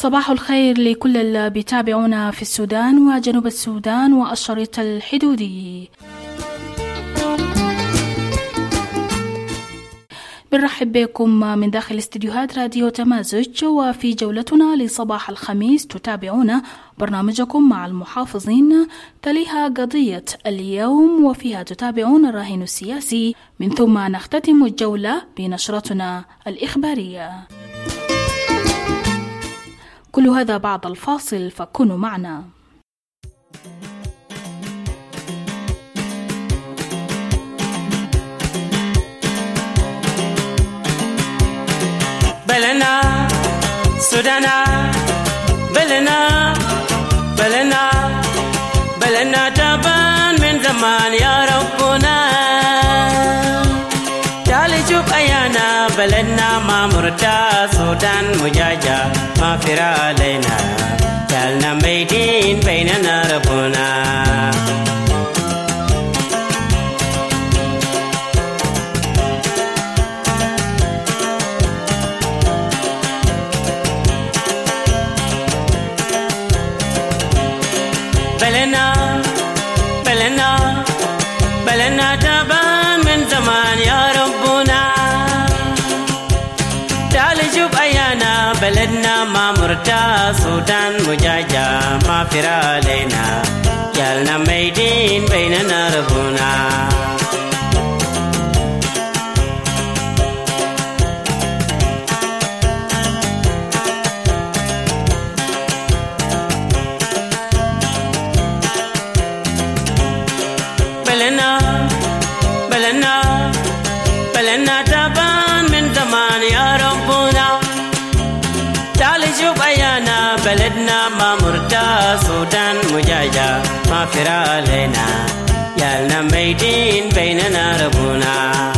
صباح الخير لكل اللي بيتابعونا في السودان وجنوب السودان والشريط الحدودي. بنرحب بكم من داخل استديوهات راديو تمازج، وفي جولتنا لصباح الخميس تتابعون برنامجكم مع المحافظين، تليها قضية اليوم وفيها تتابعون الراهن السياسي، من ثم نختتم الجولة بنشرتنا الإخبارية. كل هذا بعد الفاصل، فكونوا معنا. بلنا سودانا بلنا بلنا بلنا تبان من زمان يا ربنا، تعالي شوف أيانا بلدنا ما مرتا، سودان مجاجة ما فرا علينا، جعلنا ميتين بيننا ربنا. بلنا بلنا بلنا تبان من زمان يا ربنا، تعالي شوف أيانا بلدنا ما مرتا، سودان مجاجة ما فرا علينا، جعلنا ميدين بيننا ربنا. بلنا بلنا بلنا تبان من زمان يا ربنا، تعالي شوف أيانا بلدنا ما مرتا، سودان مجاجة ما فرا علينا، يالنا ميتين بيننا ربنا.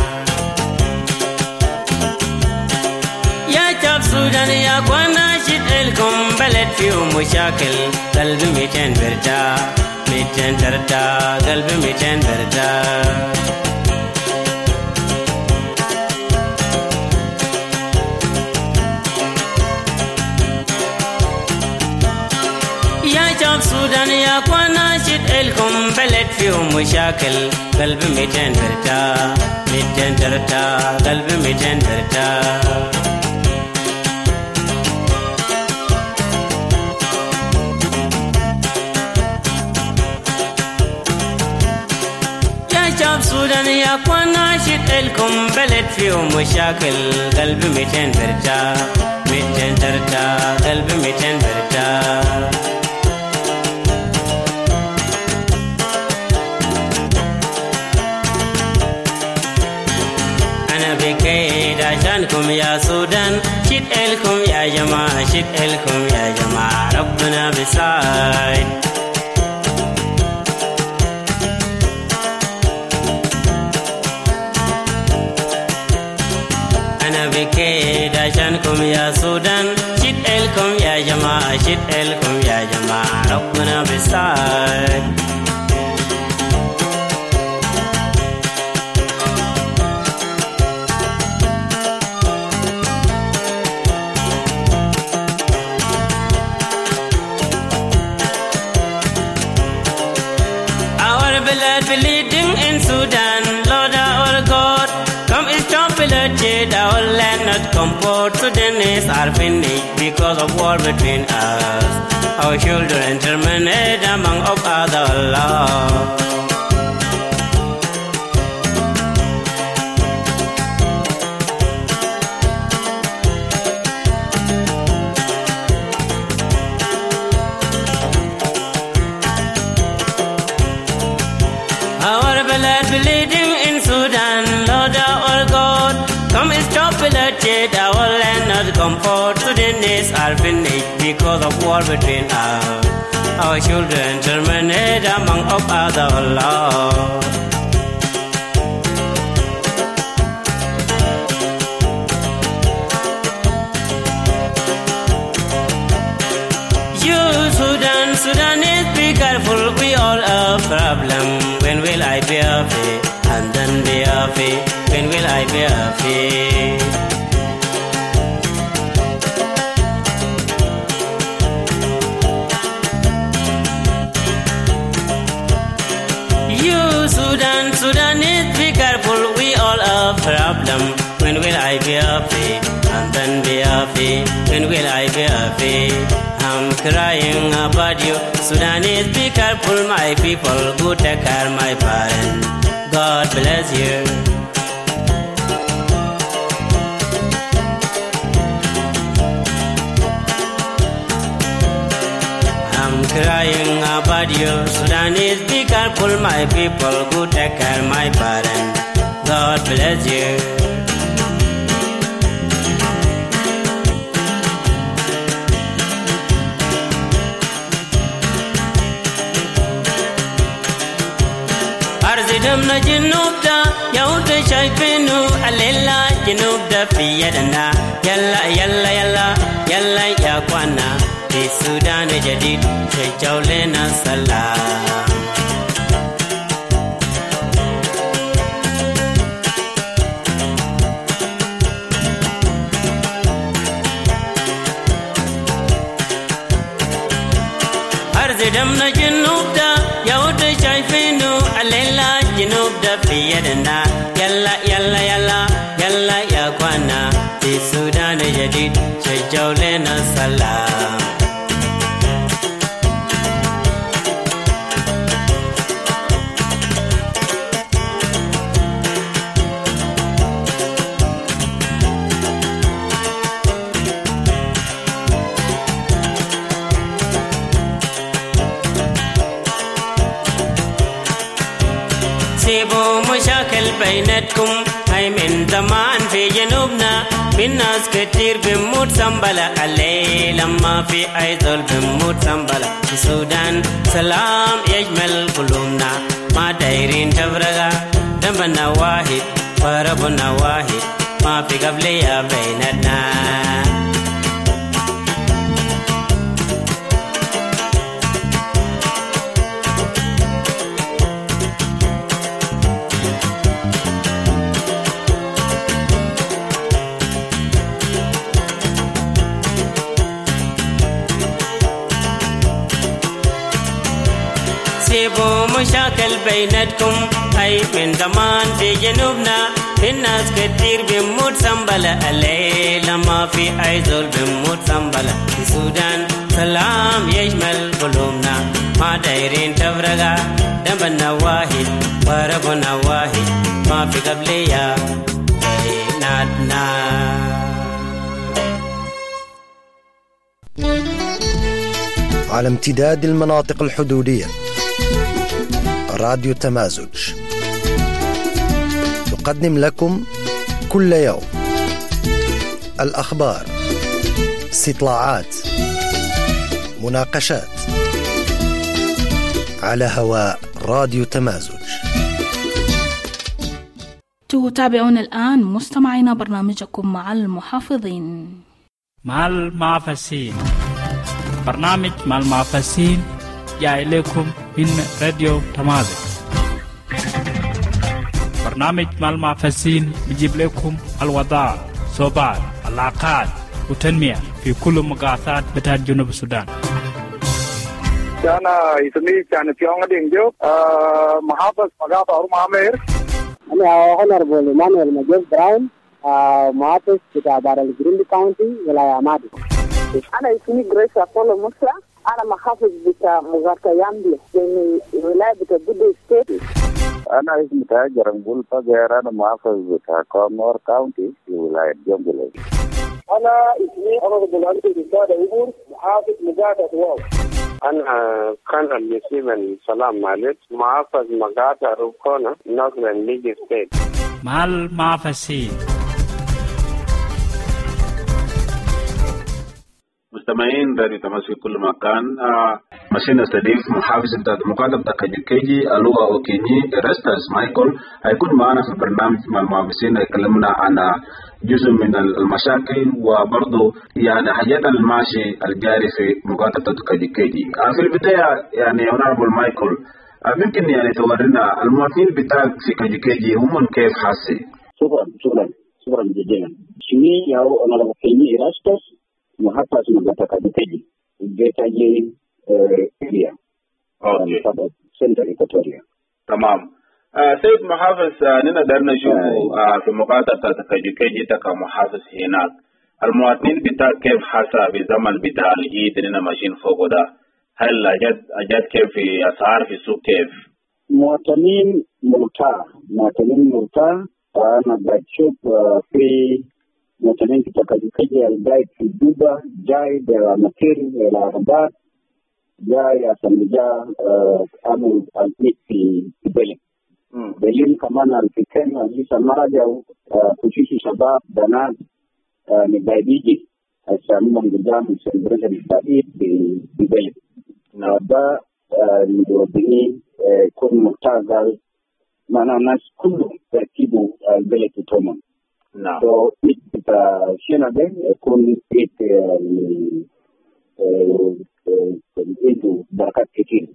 يا شعب سودان يا اخوانا شد لكم بلد فيه مشاكل، قلبي 200 بردا 200 بردا، قلبي 200 بردا. يا شعب سودان يا اخوانا شد لكم بلد فيه مشاكل، قلبي 200 بردا 200 بردا، قلبي 200 بردا. شعب سودان يا اخوانا شد لكم بلد فيه مشاكل، قلبي 200 بردا 200 بردا، قلبي 200 بردا. أنا بكيد عشانكم يا سودان، شد لكم يا جماعة، شد لكم يا جماعة، ربنا بيساعد. بكيد عشانكم يا سودان، شد لكم يا جماعة، شد لكم يا جماعة، ربنا بيساعد. Our blood bleeding in Sudan, Lord our God, come stop bloodshed, our land not comfort. Sudanese are finished because of war between us. Our children terminate among of other laws. Our blood bleeding in Sudan, Lord our God, come stop bloodshed, our land not comfort. Sudanese are finished because of war between us. Our children terminate among of other laws. You Sudan, Sudanese, be careful, we all a problem. When will I be happy? And then be happy. When will I be happy? happy, and then be happy. When will I be happy? I'm crying about you. Sudanese, be careful, my people. Go take care, my parents. God bless you. I'm crying about you. Sudanese, be careful, my people. Go take care, my parents. God bless you. أرزدمنا جنوب دا يوت شايفينو الليلة جنوب دا في يدنا يلا يلا يلا يلا يا قوانا في السودان جديد شجعوا لنا السلام. أرزدمنا جنوب دا يوت شايفينو الليلة جنوب دا في يدنا يلا يلا يلا يلا يا قوانا في السودان جديد شجعوا لنا السلام. سيبوا مشاكل بيناتكم هاي من زمان في جنوبنا من ناس كتير بموت سنبلة عليه لما في أي ظل بموت سنبلة في السودان سلام يجمل قلوبنا ما دايرين تفرقا ذنبنا واحد وربنا واحد ما في قبلية بيناتنا. سيبوا مشاكل بيناتكم هاي من زمان في جنوبنا في الناس كتير بموت سنبلة عليه لما في أي ظل بموت سنبلة في السودان سلام يشمل قلوبنا ما دايرين تفرقا ذنبنا واحد وربنا واحد ما في قبلية بيناتنا. على امتداد المناطق الحدودية راديو تمازج تقدم لكم كل يوم الأخبار، استطلاعات، مناقشات على هواء راديو تمازج. تتابعون الآن مستمعينا برنامجكم مع المحافظين. مع المعفسين، برنامج مع المعفسين جاء إليكم من راديو تمازج. برنامج مع المعفسين بيجيب لكم الوضع، صوبات، العلاقات وتنمية في كل مقاطعات بتاعت جنوب السودان. أنا اسمي كان فيون دينجو محافظ مقاطع أمير. أنا Honorable Emmanuel Major Brown محافظ بتاع بارل جريندي كاونتي ولاية مادي. أنا اسمي غريس أبولو موسى، أنا محافظ بتاع مغاركة يامبي في ولاية بتاع بودو ستيت. أنا اسمي تاجر نقول فجأة أنا محافظ بتاع كونور كاونتي في ولاية جنبلي. أنا اسمي Honorable أنتي بسادة أبور محافظ مقاطع واو. أنا كان مسلم سلام مالك محافظ مقاطع روكونا نورثرن ليج ستيت. مع المعفسين. مستمعين راديو تمازج في كل مكان. مشينا استضيف محافظ بتاع المقاطعة بتاع كيجي اللغة وكيني إرستاس مايكل هيكون معنا في البرنامج مع المحافظين يكلمنا عن جزء من المشاكل وبرضه يعني حاجات الماشي الجاري في مقاطعة كيجي. في البداية يعني Honorable مايكل ممكن يعني تورينا المواطنين بتاعك في كيجي هم كيف حاسين؟ شكرا جزيلا. اسمي Honorable كيني إرستاس محافظ مقاطعة كيجي area. اوكي. سنتر إيكواتوريا. تمام. سيد محافظ نحن قدرنا نشوفوا في مقاطعة كجوكيجي كمحافظ هناك المواطنين بتاع كيف حاسة بالزمن بتاع العيد إننا ماشيين فوق ده؟ هل أجد كيف في أسعار في السوق كيف؟ مواطنين مرتاح. أنا بشوف في مواطنين بتاع كجوكيجي الجاي في جوبا جاي بالمكير العربات جاي عشان جاء عمل العيد في بلد. Belum kemana fikir lagi sama jauh posisi sebab dana negara biji sama menjadi sebenarnya di beli. Nada dua ini kun mutagal mana nas kulu tertibu beli itu teman. So kita siapa deh kun itu berkat kecil.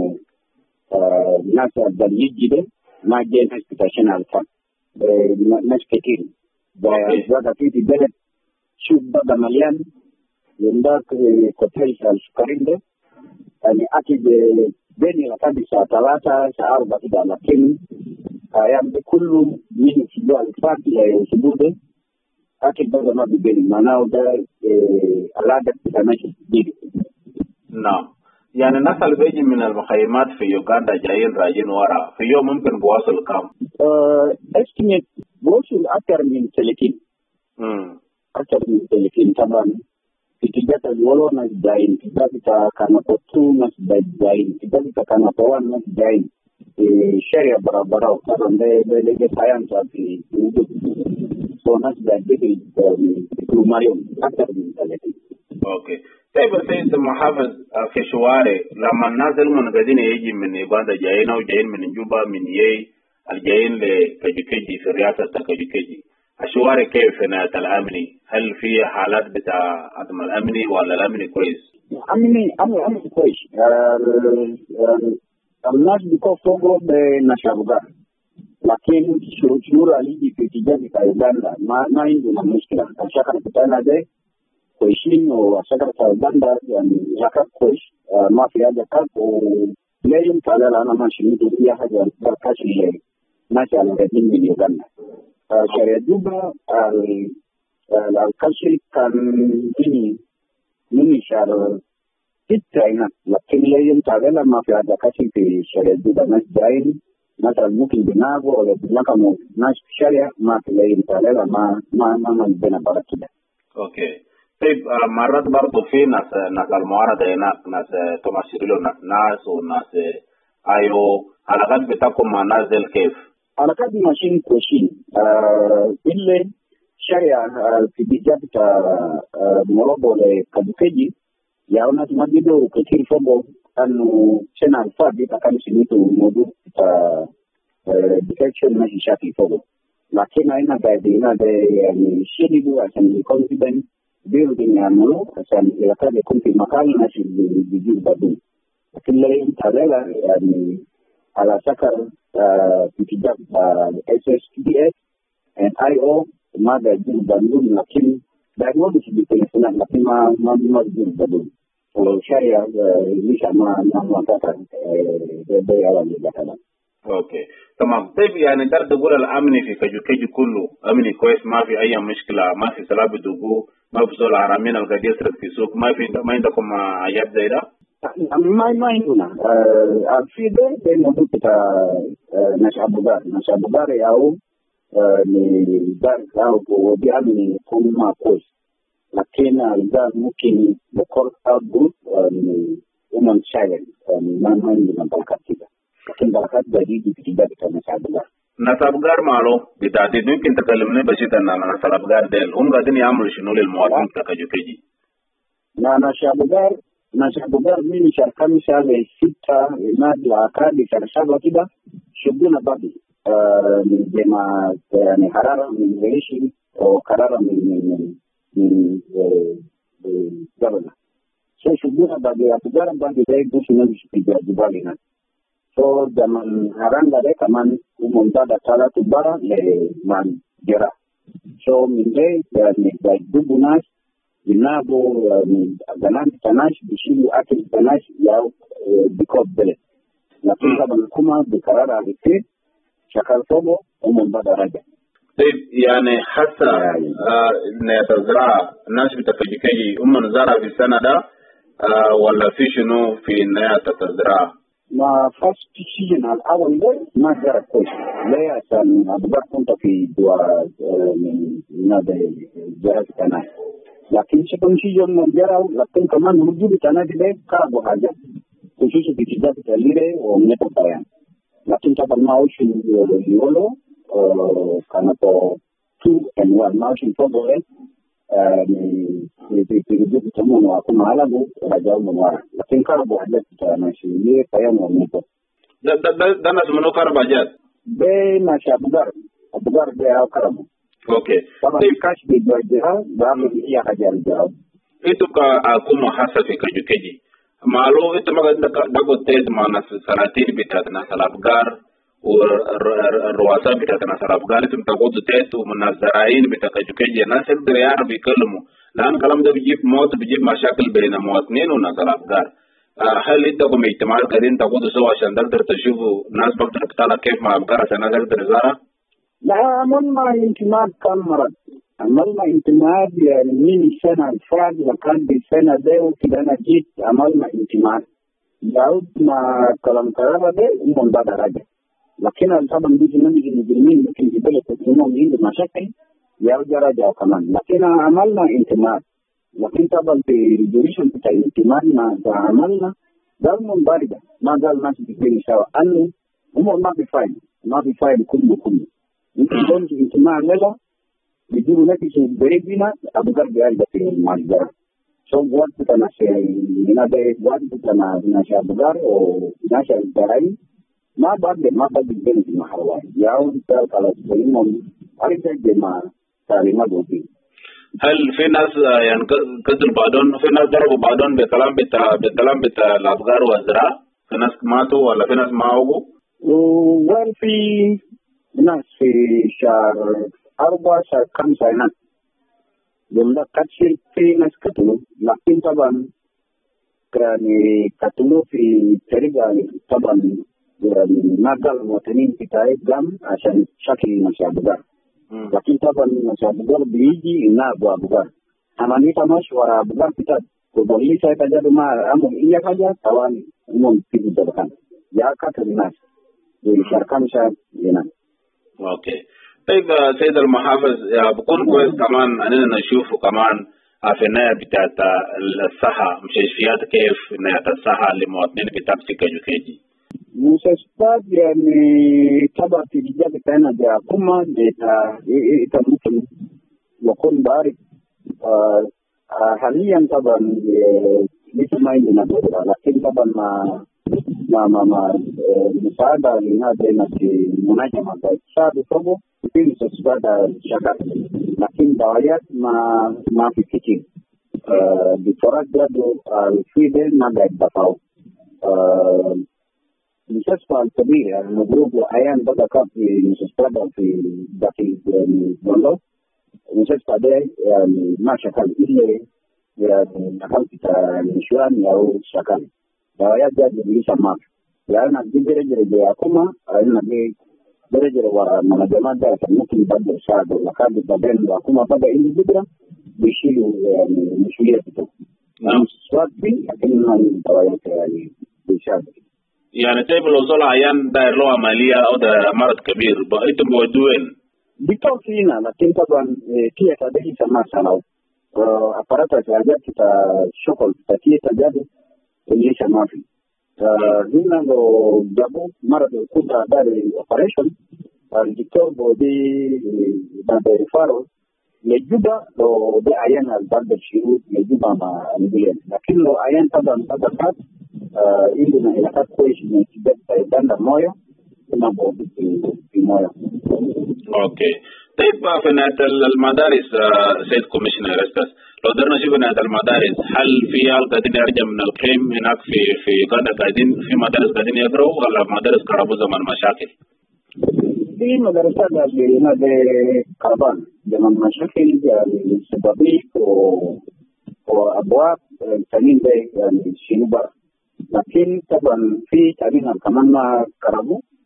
Nasa dan hiji ما جينا استشهادنا الفن ناس كتير وهذا في بلد شوف بقى مليان يندك كوتيل السكرين ده يعني أكيد بيني لكاد ساعة 3 ساعة 4 كده لكن أيام كله من سبوع الفات لسبوع ده أكيد بقى ما بيبين معناه ده العادة بتمشي جديد. نعم. يعني الناس اللي بيجي من المخيمات في يوغندا جايين راجعين ورا في يوم ممكن بواصل كم؟ استميت بوصل أكثر من 30. أكثر من 30 طبعا في تجارة الولو ناس جايين في تجارة كانابوتو ناس جايين في تجارة كانابوان ناس جايين في شارع برا طبعا ده ساينس في وجود so ناس جايين في كلوماريوم أكثر من 30. أوكي. طيب سيد محافظ في شوارع لما الناس المنقذين يجي من يوغندا جايين أو جايين من جوبا من يي الجايين لكجوكيجي في رئاسة كجوكيجي الشوارع كيف هنا الأمني؟ هل في حالات بتاع عدم الأمني ولا الأمني كويس؟ أمني كويس. الناس بيكون فوقه بنشابوغا لكن شعور عليه في تجارة يوغندا ما عندنا مشكلة. الشكل بتاعنا ده كويسين وسكرت البندر يعني زكاة كويس ما في هذا كات ولا يمكن على أنا ماشي نيجي فيها حاجة بركاش اللي ماشي على قديم من يوغندا. شريعة جوبا الكاشي كان من شهر 6 هنا لكن لا يمكن على ما في هذا كاشي في شريعة جوبا ناس جاين مثلا ممكن بنابو ولا بنكمل ناس شريعة ما في لا يمكن على ما بين بركة. أوكي. طيب مرات برضو في ناس المعارضة هناك ناس توماس شيريلو ناس وناس أيو علاقات بتاعكم مع ناس ديل كيف؟ علاقات ماشيين كويسين إلا شارع في بيجا بتاع مولوبو لكادوكيجي يا ناس ما بيدو كتير فوقو أنه سنة الفاضي كان سنيتو موضوع بتاع ديفكشن ماشي شاكي فوقو لكن أنا بعدين يعني شيريلو عشان يكون confident building يعملوا عشان يكاد يكون في مكان ماشي بيجيب بدون لكن لا يمتلئ يعني على سكر في كتاب SSPS and IO ما بيجيب بدون لكن بيقولوا في التليفون لكن ما بيجيب بدون والشارع ليش ما تكر ده على الكلام. اوكي تمام. طيب يعني تقدر تقول الامن في كجوكيجي كله امن كويس ما في اي مشكله ما في سلاب دغو ما في زول عرامين القاعد يسرق في السوق ما عندكم حاجات زي ده؟ ما عندنا في ده الموضوع بتاع نشابوغار ياو دار او بيعمل يكون ما كويس لكن ده ممكن بكل أوت ومن شايل ما عندنا بركات كده لكن بركات جديدة كده بتاع نشابوغار. نشابوغار مالو بتاعتي ممكن تكلمنا بسيطة عن نشابوغار ديل هم قاعدين يعملوا شنو للمواطنين بتاع كجوكيجي؟ نشابوغار من شركة مثال 6 نادي عقاري شركة كده شغلنا بدي جماعة يعني حرارة من رئيسي أو حرارة من جبلة. So شغلنا بدي أتجارب بدي ده يدوس نفسه في جبالنا. So zaman haranga de kaman umontada tala tubara le man jera. So minde ni dubunas dinabo ni ganan tanash bishilu akil tanash ya bikot bele. Lakini kama kuma bikarara rite شكل فوقه ومنبدا رجع. طيب يعني حتى نتزرع الناس بتكجكي نزرع في السنة ده ولا في شنو في نتزرع؟ ما فاست سيجن الأول ده ما زرع كويس ليه عشان أبغى كنت في دوا من هذا زرع كناي لكن شكل سيجن من زرع لكن كمان موجود كناي ده كاربو حاجة خصوصا في كتاب تليره ومنتو بيان لكن طبعا ما هو شيء يولو كان تو أنواع ما شيء فوقه في تمون وأكون على بو رجال منوار لكن كاربو حاجات ماشي ليه بيان ومنتو ده ناس منو كارباجات ماشي أبغار ده كاربو اوكي طبعا كاش بيجوجها بعمل هي حاجة الجواب itu aku hasa fi kajukeji malo itu maga dago ted mana saratir bitat na salabgar ruasa bitat na salabgar itu tago ted munazarain bitat kajukeji na sekdar ya bi kalmu lan kalam da bijib mot bijib mashakil baina muwatnin wa salabgar هل انت قم اجتماعات قاعدين تقودوا سوا عشان تقدر تشوفوا ناس بقدر تطلع كيف مع افكار عشان تقدر تزارع؟ لا عملنا انتماء كم مرة عملنا انتماء يعني من السنة الفات وكان بالسنة دي وكده أنا جيت عملنا انتماء يعود مع كلام كلام ده ومن بعد رجع لكن طبعا بيجي من المجرمين ممكن يبدأ تكلمون عنده مشاكل يرجع رجع كمان لكن عملنا انتماء لكن طبعا في الدوريشن بتاع الانتماء ما عملنا ده من باردة ما قال الناس بيجي سوا أنه هم ما بيفايد كله ممكن يكون انتماء له بدون نفس بريدنا أبو قرب يرجع في المجزرة سو وقت تناشي هذا وقت تناشي أبو قرب وناشي الدراي ما بعد بين المحروات يعود على سليمهم أريد جماعة تعليمات وفي هل في ناس يعني قتل بعضهم في ناس ضربوا بعضهم بكلام بتاع الأبغار والزراعة في ناس ماتوا ولا في ناس ما وقوا في ناس في شهر 4 شهر 5 هناك جملة كتير في ناس قتلوا لكن طبعا يعني قتلوا في طريقة طبعا ما قال المواطنين بتاعي قام عشان شكل مشابه لكن طبعا مشابه بيجي إنها أبوغار أما نيتا مش ورا أبوغار بتاع كبولي saya kaja rumah amun iya kaja tawan umum tibu jabakan ya kata dinas disyarkan saya dinas. اوكي طيب سيد المحافظ بكون كويس كمان اننا نشوف كمان في النهايه بتاعت الصحه مستشفيات كيف نهايه الصحه للمواطنين بتاعتك كجوكيجي مستشفيات يعني طبعا في الجبهه بتاعنا دي حكومه دي ممكن يكون بارك حاليا طبعا لسه ما عندنا لكن طبعا ما مساعدة لهذا في مناجمة الشعب فوقه في مستشفيات شغال لكن دوايات ما في كتير دكتورات برضو الفيدل ما قاعد دفعوا المستشفى الكبير يعني مضروب أيام بدأ كان في مستشفيات في داخل بولو المستشفى ده يعني ما شغال إلا يعني نقل بتاع النشوان أو شغال دوايات جاد لسه ما يعني دي درجة ياكما أنا دي درجة ومنظمات ده ممكن بدل شاد ولا كان بدل ياكما بدأ إنه بدرة بيشيلوا يعني مسؤولية بتوع سواء في لكن دوايات يعني بيشاد يعني طيب لو صار عيان داير له عملية أو ده مرض كبير بقيتم بودوين بيتوع فينا لكن طبعا كي تدري سما سنة أفراد الجاد kita شغل تكية تجاد ليش ما في هنا لو جابوا مرض كذا dari operation الدكتور بودي dari فارو يجوبا لو ده عيان بعد الشهور يجوبا مع البيان لكن لو عيان طبعا بدأت عندنا علاقات كويس من كده بيدنا مويه ما بودي في مويه. اوكي طيب في نهاية المدارس سيد كوميشنر استاذ لو قدرنا نشوف نهاية المدارس هل في عيال قاعدين يرجع من القيم هناك في غدا قاعدين في مدارس قاعدين يقرأوا ولا مدارس كربوا زمن مشاكل؟ في مدرسة هنا بكربان زمن مشاكل يعني سبابيك وأبواب تانين ده يعني شنوبا لكن طبعا في تانين كمان ما كربوا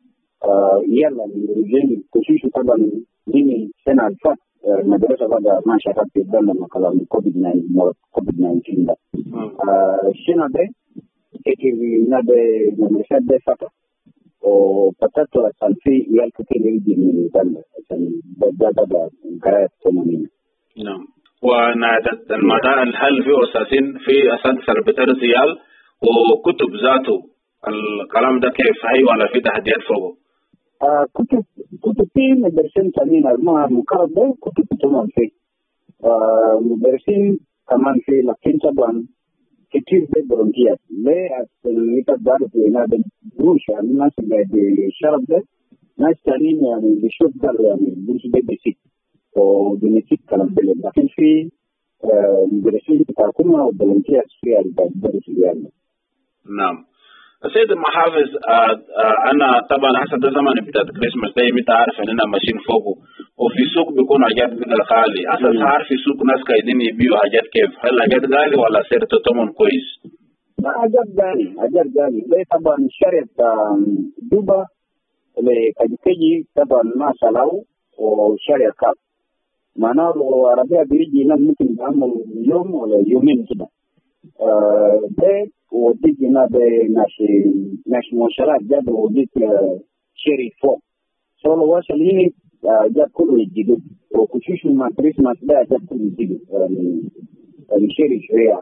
يلا الرجال كشيش طبعا من سنة الفات مدرسة بدأ ما شافت في الدولة مقالة كوفيد-19 ده. السنة ده كتير نبي مدرسة ده فترة وفترة الفي يال كتير يجي من الدولة عشان بدأ قراءة قانونية. نعم. ونادت المدى هل في أساسين في أساس سربتر زيال وكتب ذاته الكلام ده كيف هي ولا في تحديات فوقه؟ كتب في مدرسين ثانيين ما مقرب ده كتب كمان في مدرسين كمان في لكن طبعا كتير بفولنتير ليه عشان يتدرب هنا بالدروس يعني الناس اللي بالشرف ده ناس ثانيين يعني بيشوف ده يعني بيسيط وبنسيط كلام بلد لكن في مدرسين بتاعكم وفولنتير في الدرس يعني. نعم. سيد المحافظ أنا طبعا حسب الزمن بتاع كريسماس ده متى عارف إننا ماشيين فوقه وفي سوق بيكون حاجات كده غالي أساس عارف في سوق ناس قاعدين يبيعوا حاجات كيف هل حاجات غالي ولا سعر تمن كويس؟ لا حاجات غالي ليه طبعا شريط دوبا لكجي طبعا ما سلاو وشريط كاب معناه العربية بيجي هنا ممكن يعمل يوم ولا يومين كده ده وديك هنا ناس مؤشرات جاب وديك شيري فوق سوى وصل هنا جاب كله يجيبه وكشيش مع كريسماس ده جاب كله يجيبه الشيري شوية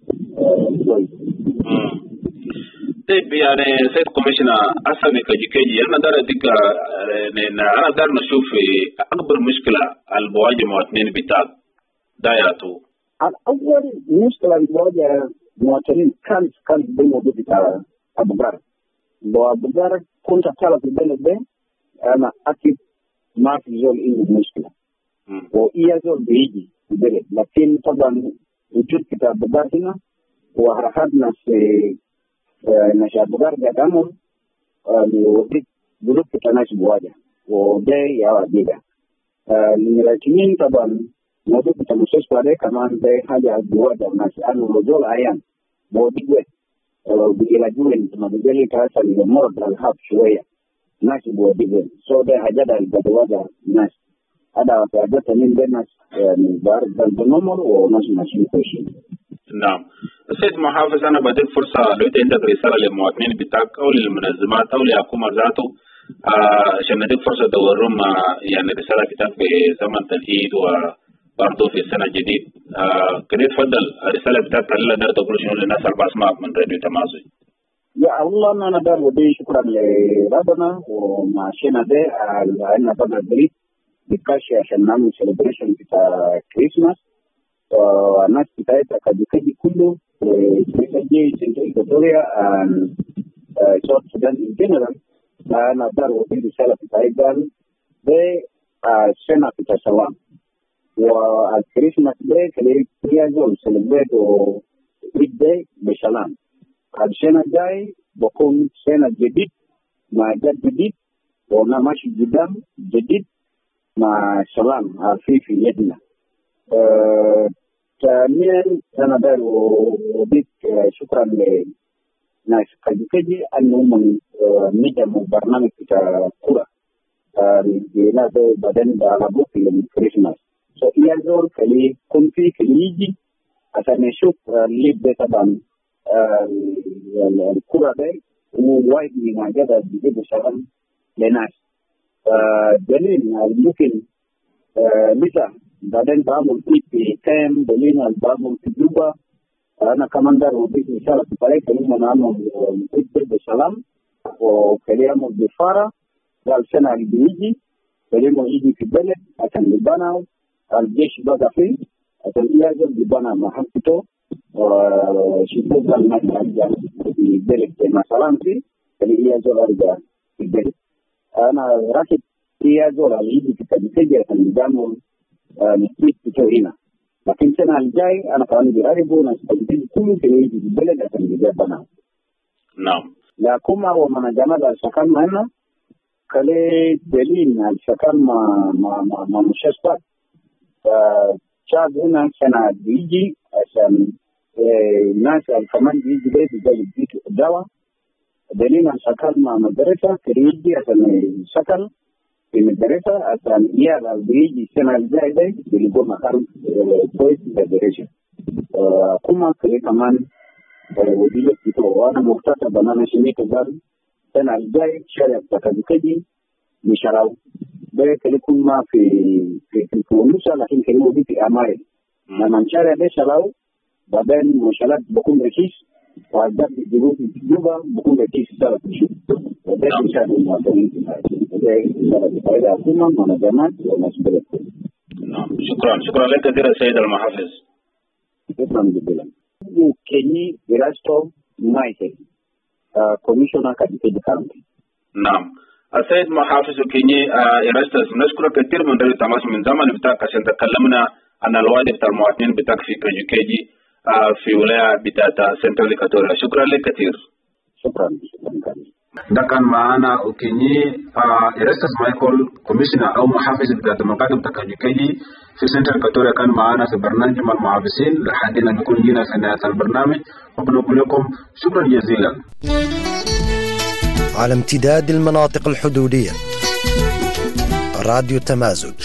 طيب يعني سيد كوميشنر أصلا كجي أنا دار ديك أنا دار نشوف أكبر مشكلة البواجه مواطنين بتاعك داياتو الأول مشكلة البواجه مواطنين كان بالموضوع بتاع أبو جار لو أبو جار كنت أطلع في البلد ده أنا أكيد ما في زول إنه مشكلة وإيا زول بيجي في البلد لكن طبعا وجود بتاع أبو جار هنا وحركات ناس أبو جار قدامهم وديك جروب بتاع ناس بواجه وده يا وديدا لكن طبعا موضوع بتاع المستشفى ده كمان ده حاجة بواجه الناس أنا رجل عيان موضوع بيلاقون ما بيجي كاسة المرض الهاب شوية ناس بواجه سو ده حاجة اللي بواجه الناس هذا حاجة من الناس يعني بارد بالنمر وناس ماشيين كويسين. نعم. السيد محافظ أنا بديك فرصة لو عندك رسالة للمواطنين بتاعك أو للمنظمات أو لحكومة ذاته عشان نديك فرصة دورهم يعني رسالة بتاعك بزمن العيد وبرضه في السنة الجديد كده تفضل الرسالة بتاعك اللي نقدر تقول شنو للناس اللي بسمعك من راديو تمازج. يا الله أنا دار ودي شكرا لربنا ومعشنا ده أنا بدر بريد بكاشي عشان نعمل سيلبريشن بتاع كريسماس والناس بتاعتها كدي كله تجي سنترال إكواتوريا ساوث السودان إن جنرال أنا دار ودي رسالة بتاعتها ده سنة بتاع سلام والكريسماس ده كلي زول سيلبريت وعيد ده بسلام السنة الجاي بكون سنة جديد مع جد جديد وأنا ماشي قدام جديد مع سلام في يدنا. ثانيا أنا دار وديك شكرا لناس كجي أنهم نجموا برنامج بتاع كرة هنا ده بعدين على في الكريسماس so يزور كلي كن في كليجي عشان نشوف الليب ده طبعا الكرة ده ووايد من جدا بيجيبوا سلام لناس دليل ممكن مثلا بعدين بعمل في كام دليل بعمل في جوبا أنا كمان دار وبيت إن شاء الله في طريق كلمة نعمل بيت بسلام وكلمة بفارة والسنة اللي بيجي كلمة يجي في البلد عشان يبنى الجيش بقى فيه عشان يجب يبنى محطته وشيطوط المجال في البلد مثلا فيه اللي يجب أرجع في البلد أنا راكب يجب اللي يجي في التجهيز عشان يبنى نسيت هنا لكن السنة الجاي أنا كمان بيقربوا نستخدم كل شيء يجي في البلد عشان يجيبنا. نعم. لكن هو من جماعة السكان معنا كله دليل السكان ما مشتت شاب هنا سنة بيجي عشان الناس كمان بيجي بيجي الدواء دليل سكن مع مدرسة كريجي عشان سكن في مدرسة عشان يلا بيجي السنة الجاية بيلقوا مكان كويس مدرسة. كما كمان ودي كتير وأنا مكتسب أنا شيء كذا السنة الجاية شارع تكادكجي مشراو بكلكم ما في فلوس لكن كانوا في أماي لما شارع ده شراو بعدين مشارات بكون رخيص وعندك جنوب جوبا بكون رخيص سنة تشوف وده شارع المواطنين ده فائدة حكومة منظمات ومسؤولية. نعم شكرا لك كثيرا سيد المحافظ. شكرا جزيلا. كيني إراستو مايكل كوميشنر كاتيكيدي كاونتي. نعم السيد محافظ كيني إراستوس نشكرك كثير من رأي تماس من زمن بتاعك عشان تكلمنا عن الوعد بتاع المواطنين بتاعك في كيجي في ولاية بتاعت سنترال إكواتوريا. شكرا لك كثير. شكرا. ده كان معنا وكيني إراستوس مايكل كوميشنر أو محافظ بتاعت المقاطع بتاع كيجي في سنترال إكواتوريا كان معنا في برنامج مع المحافظين لحد ما نكون جينا في نهاية البرنامج ونقول لكم شكرا جزيلا. على امتداد المناطق الحدودية راديو تمازج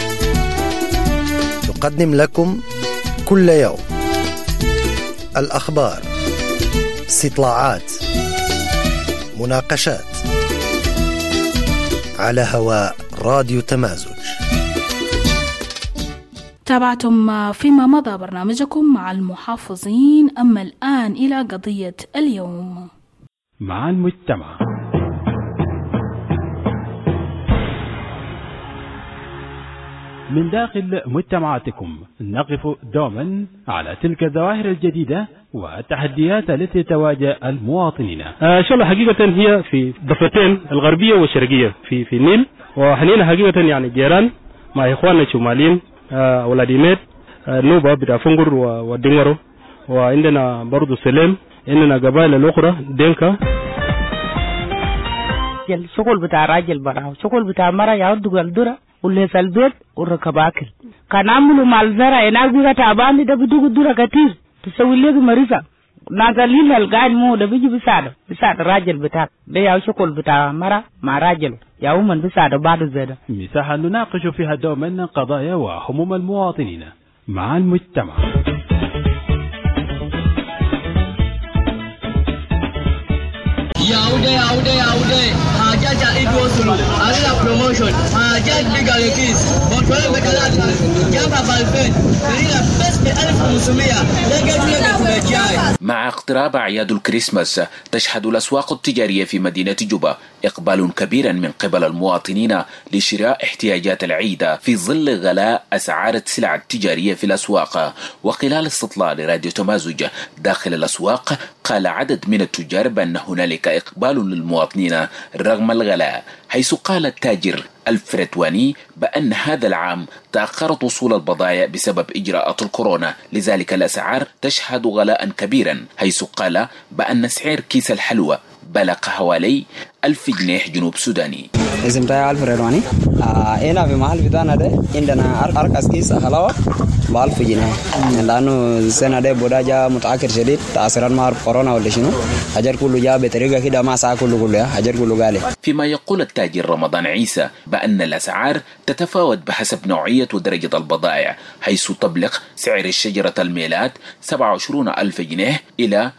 يقدم لكم كل يوم الأخبار، استطلاعات، مناقشات على هواء راديو تمازج. تابعتم فيما مضى برنامجكم مع المحافظين. أما الآن إلى قضية اليوم مع المجتمع. من داخل مجتمعاتكم نقف دوما على تلك الظواهر الجديدة والتحديات التي تواجه المواطنين. إن شاء الله حقيقة هي في ضفتين الغربية والشرقية في النيل، وحنينا حقيقة يعني جيران مع إخواننا الشماليين ولاديميت نوبة بتاع فنجر ودينغرو، وعندنا برضو سلام، عندنا قبائل الأخرى دينكا. الشغل بتاع راجل برا وشغل بتاع مرة يعود الدرة واللي في البيت والركب أكل. كان عملوا مع الزرع هناك بيجا تعبان ده بدوق الدرة كتير تسوي لك مريضة نازلين القاعد مو ده بيجي بيساعد الراجل بتاعك ده يا شغل بتاع مرة مع راجل يا من بيساعد بعض زيادة. مساحة نناقش فيها دوما قضايا وهموم المواطنين مع المجتمع. Yaude, hajaja idwosulu, alila promotion, hajaj bigalekis, bontwele bekalata, jamba balfen, perila best alif musumia, legajai. مع اقتراب أعياد الكريسماس تشهد الأسواق التجارية في مدينة جوبا إقبال كبير من قبل المواطنين لشراء احتياجات العيد في ظل غلاء أسعار السلع التجارية في الأسواق. وخلال استطلاع لراديو تمازج داخل الأسواق قال عدد من التجار بأن هنالك إقبال للمواطنين رغم الغلاء، حيث قال التاجر الفريتواني بأن هذا العام تأخرت وصول البضائع بسبب إجراءات الكورونا، لذلك الأسعار تشهد غلاء كبيرا، حيث قال بأن سعر كيس الحلوى بلغ حوالي 1000 جنيه جنوب سوداني. اسمي الفريتواني. هنا في محل بتاعنا ده عندنا أرخص كيس حلاوة ب1000 جنيه، لأنه السنة ده بدأ متأخر شديد تأثيرات مع كورونا ولا شنو، حجر كله جاء بطريقة كده ما ساعة كله حجر كله غالي. فيما يقول التاجر رمضان عيسى بأن الأسعار تتفاوت بحسب نوعية ودرجة البضائع، حيث تبلغ سعر الشجرة الميلاد 27,000 جنيه إلى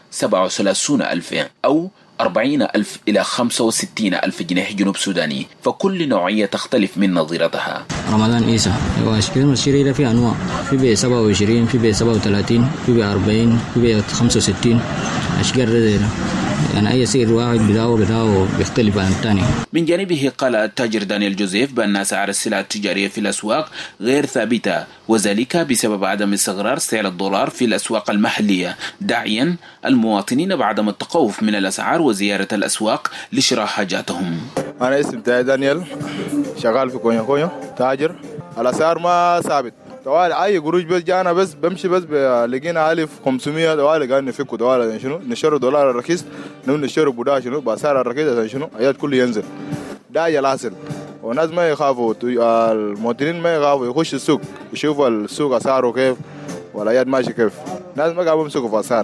37,000 أو 40,000 إلى 65,000 جنيه جنوب سوداني، فكل نوعية تختلف من نظيرتها. رمضان عيسى واشكال الشريرة في أنواع، في ب 27، في ب 37، في ب 40، في ب 65 أشكال رزيلة، يعني أي سعر واحد بداو بيختلف عن الثاني. من جانبه قال التاجر دانيال جوزيف بأن أسعار السلع التجارية في الأسواق غير ثابتة، وذلك بسبب عدم استقرار سعر الدولار في الأسواق المحلية، داعيا المواطنين بعدم التخوف من الأسعار وزيارة الأسواق لشراء حاجاتهم. أنا اسمي دانيال، شغال في كونيو تاجر. الأسعار ما ثابت، توالي أي قروش بس جانا بس بمشي بس لقينا 1500 توالي قاعد نفكوا توالي شنو نشتري دولار الرخيص نشتري بودا شنو بسعر الرخيص شنو آيات كله ينزل، ده يلاصل. والناس ما يخافوا، المواطنين ما يخافوا يخش السوق يشوفوا السوق أسعاره كيف ولا آيات ماشي كيف، الناس ما قاعدين يمسكوا في أسعار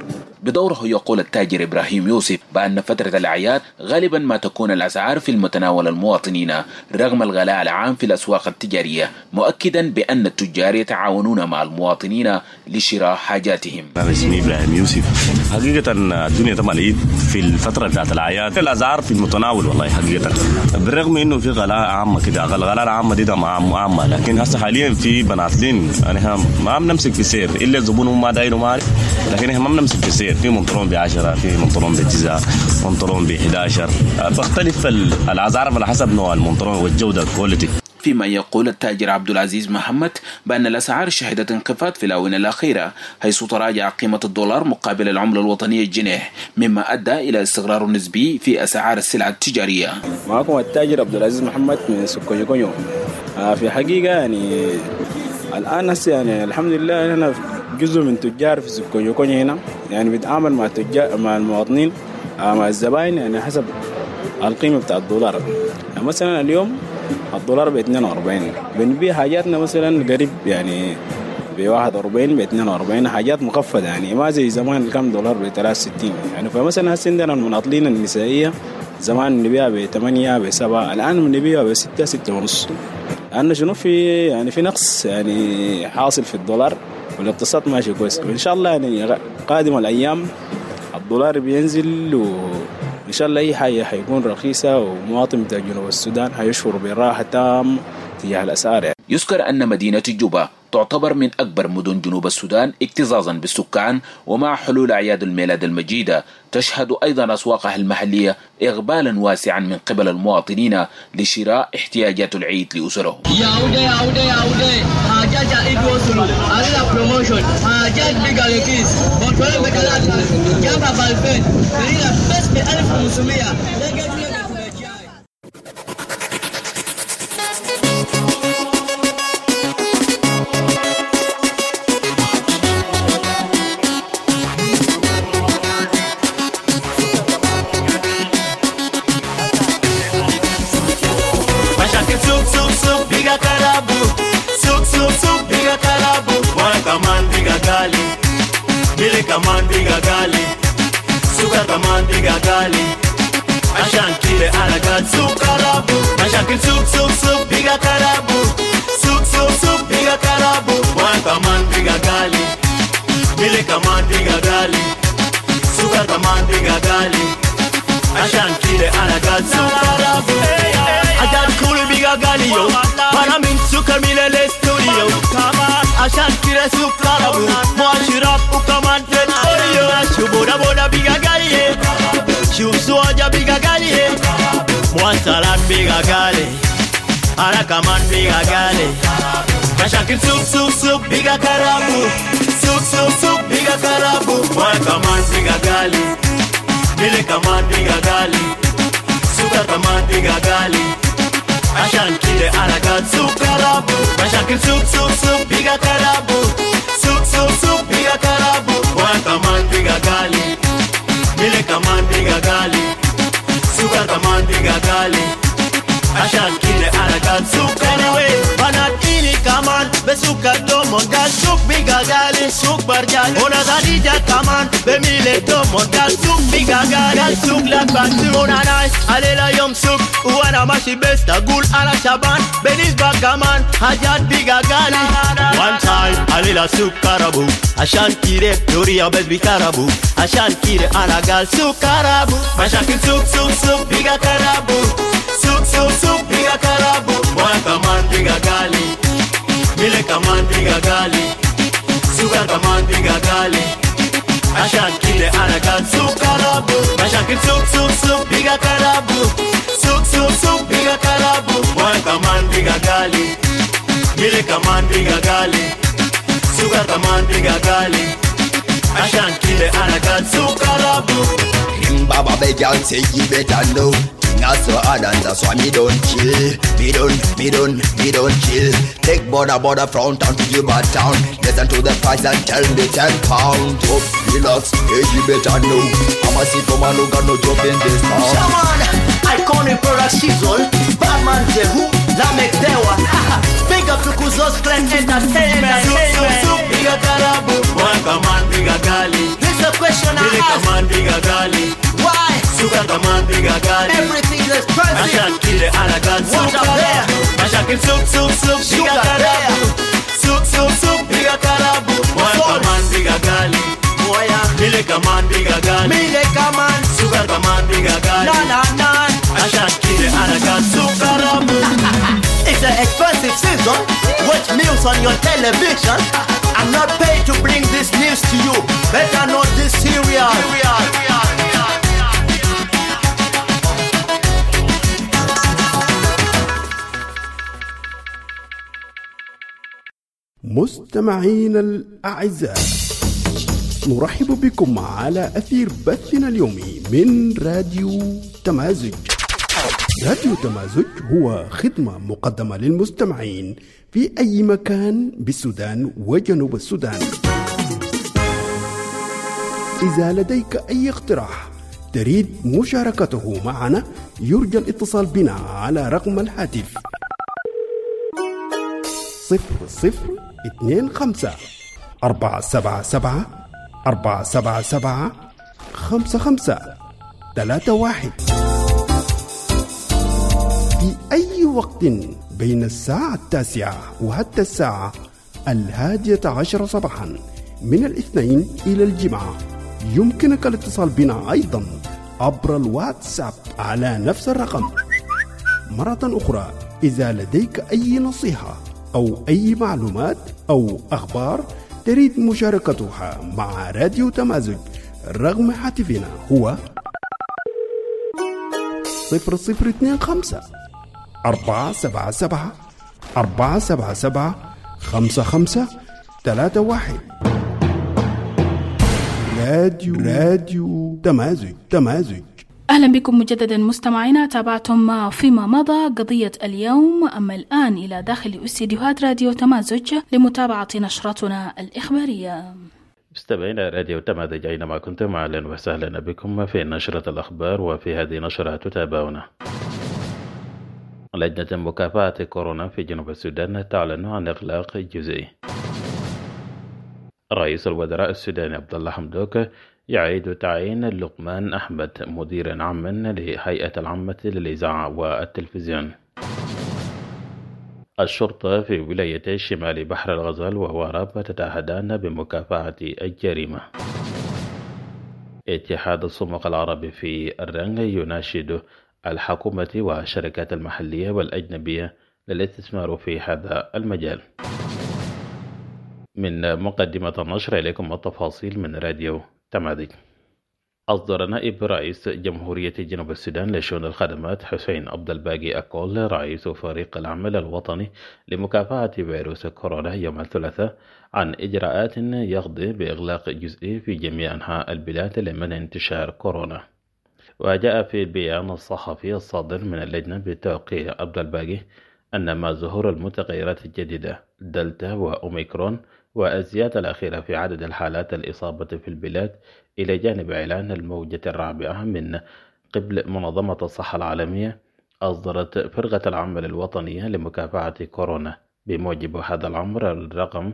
بدوره يقول التاجر إبراهيم يوسف بأن فترة الأعياد غالبا ما تكون الأسعار في المتناول المواطنين رغم الغلاء العام في الأسواق التجارية، مؤكدا بأن التجار يتعاونون مع المواطنين لشراء حاجاتهم. أنا اسمي إبراهيم يوسف. حقيقة الدنيا طبعا العيد في الفترة بتاعت الأعياد الأسعار في المتناول والله حقيقة، بالرغم إنه في غلاء عامة كده، الغلاء العامة دي عامة، لكن هسه حاليا في بناطلين يعني ما بنمسك في سير إلا الزبون ما دايره معي، لكن احنا ما بنمسك في سير، في منطلون ب10، في منطلون ب9، منطلون ب11، بختلف الأسعار على حسب نوع المنطلون والجودة الكواليتي. فيما يقول التاجر عبد العزيز محمد بأن الأسعار شهدت انخفاض في الآونة الأخيرة، حيث تراجع قيمة الدولار مقابل العملة الوطنية الجنيه، مما أدى إلى استقرار نسبي في أسعار السلع التجارية. معكم التاجر عبد العزيز محمد من سكونيكونيو. في حقيقة يعني الآن هسه يعني الحمد لله أنا جزء من تجار في سكونيكونيو هنا، يعني بنتعامل مع التجار مع المواطنين مع الزبائن يعني حسب القيمة بتاع الدولار. يعني مثلا اليوم الدولار ب42، بنبيع حاجاتنا مثلا قريب يعني ب41 ب42، حاجات مخفضة يعني ما زي زمان كم دولار ب63 يعني. فمثلا هسه عندنا المناطلين النسائية زمان نبيعها ب8 ب7، الآن بنبيعها ب6 6.5، لأنه شنو في يعني في نقص يعني حاصل في الدولار والاقتصاد ماشي كويس. وإن شاء الله يعني قادم الأيام الدولار بينزل وإن شاء الله أي حاجة حيكون رخيصة، ومواطن بتاع جنوب السودان حيشعر براحة تام تجاه الأسعار. يذكر أن مدينة جوبا تعتبر من أكبر مدن جنوب السودان اكتظاظا بالسكان، ومع حلول أعياد الميلاد المجيدة تشهد أيضا أسواقها المحلية إقبالا واسعا من قبل المواطنين لشراء احتياجات العيد لأسرهم. حاجات العيد وصلوا على بروموشن، حاجات بيجالكيس بطلوا بكلات جنب بالفين رينا بس ب 1500. Kaman biga gali, suka kaman biga gali, ashan kile alagat sukarabu, ashan kile suk biga karabu, suk biga karabu, wan kaman biga gali, bile kaman biga gali, suka kaman biga gali, ashan kile alagat sukarabu, adan kule biga gali yo, para min suka milele studio, kaman ashan kile sukarabu, muashirap ukaman Boda boda biga gali, Shubsuaja biga gali, Mwansalan biga gali, Arakaman biga gali, Mashakil suk biga karabu, suk biga karabu, Mwakaman biga gali, Bile kaman biga gali, Suka kaman biga gali, Ashan kile alagat sukarabu, Mashakil suk biga karabu, suk biga karabu, Mwakaman biga gali, Bile kaman biga gali, Suka kaman biga gali, Ashan kile alagat suk anyway, Banat ini kaman, Besuka tomongal, Suk biga gali, Suk barjali, Ona zadija kaman, Bemile tomongal, Suk biga gali, Suk lakbatu, Ona nice, Alela yom suk, Uwana mashi besta, Gul ala shaban, Benis bagaman, Hajat biga gali, One time, Alela suk karabu, Ashan kire, Doria bez bikarabu, Ashan kire alagal suk karabu, Mashakil suk biga karabu, Suk biga karabu, Mwana kaman biga gali, Bile kaman biga gali, Suka kaman biga gali, Ashan kile alagal suk karabu, Mashakil suk biga karabu, Suk biga karabu, Mwana kaman biga gali, Bile kaman biga gali, Suka kaman biga gali, Ashan kile alagal suk karabu. Baba began say you better know. That's so hard and that's why me don't chill. Me don't chill. Take border front and to your bad town. Listen to the price and tell me 10 pounds. Up, relax, hey you better know. I'm a sick man who got no job in this town. Shaman, iconic product shizzle. Batman Jehu, Lamek Dewa. Big up to Kuzos Clan Entertainment. Suk biga karabu, Wankaman biga gali. This a question I kile alagat sukarabu mashakil suk biga karabu suk biga karabu moya kaman biga gali moya mile kaman biga gali mile kaman sugar kaman biga gali na mashakil alagat sukarabu. It's an expensive season. Watch news on your television. I'm not paid to bring this news to you. Better know this serial. مستمعين الأعزاء، نرحب بكم على أثير بثنا اليومي من راديو تمازج. راديو تمازج هو خدمة مقدمة للمستمعين في أي مكان بالسودان وجنوب السودان. إذا لديك أي اقتراح تريد مشاركته معنا يرجى الاتصال بنا على رقم الهاتف 0025 477 477 5531. في أي وقت بين الساعة 9 وحتى الساعة 11 صباحا من الاثنين إلى الجمعة يمكنك الاتصال بنا أيضا عبر الواتساب على نفس الرقم. مرة أخرى، إذا لديك أي نصيحة أو أي معلومات أو أخبار تريد مشاركتها مع راديو تمازج، رقم هاتفنا هو 0025 477 477 5531. راديو تمازج. أهلا بكم مجددا مستمعينا. تابعتم فيما مضى قضية اليوم، أما الآن إلى داخل استديوهات راديو تمازج لمتابعة نشرتنا الإخبارية. مستمعينا راديو تمازج أينما كنتم، أهلا وسهلا بكم في نشرة الأخبار. وفي هذه النشرة تتابعون: لجنة مكافحة كورونا في جنوب السودان تعلن عن إغلاق جزئي. رئيس الوزراء السوداني عبد الله حمدوك يعيد تعيين لقمان أحمد مديرا عاما لهيئة العامة للإذاعة والتلفزيون. الشرطة في ولاية شمال بحر الغزال ووراب تتعهدان بمكافحة الجريمة. اتحاد الصمغ العربي في الرنج يناشد الحكومة والشركات المحلية والأجنبية للاستثمار في هذا المجال. من مقدمة النشر إليكم التفاصيل من راديو تمازج. أصدر نائب رئيس جمهورية جنوب السودان لشؤون الخدمات حسين عبد الباقي أكول رئيس فريق العمل الوطني لمكافحة فيروس كورونا يوم الثلاثاء عن إجراءات يقضي بإغلاق جزئي في جميع أنحاء البلاد لمنع انتشار كورونا. وجاء في البيان الصحفي الصادر من اللجنة بتوقيع عبد الباقي أن مع ظهور المتغيرات الجديدة دلتا وأوميكرون والزيادة الأخيرة في عدد الحالات الإصابة في البلاد، إلى جانب إعلان الموجة الرابعة من قبل منظمة الصحة العالمية، أصدرت فرقة العمل الوطنية لمكافحة كورونا بموجب هذا الأمر الرقم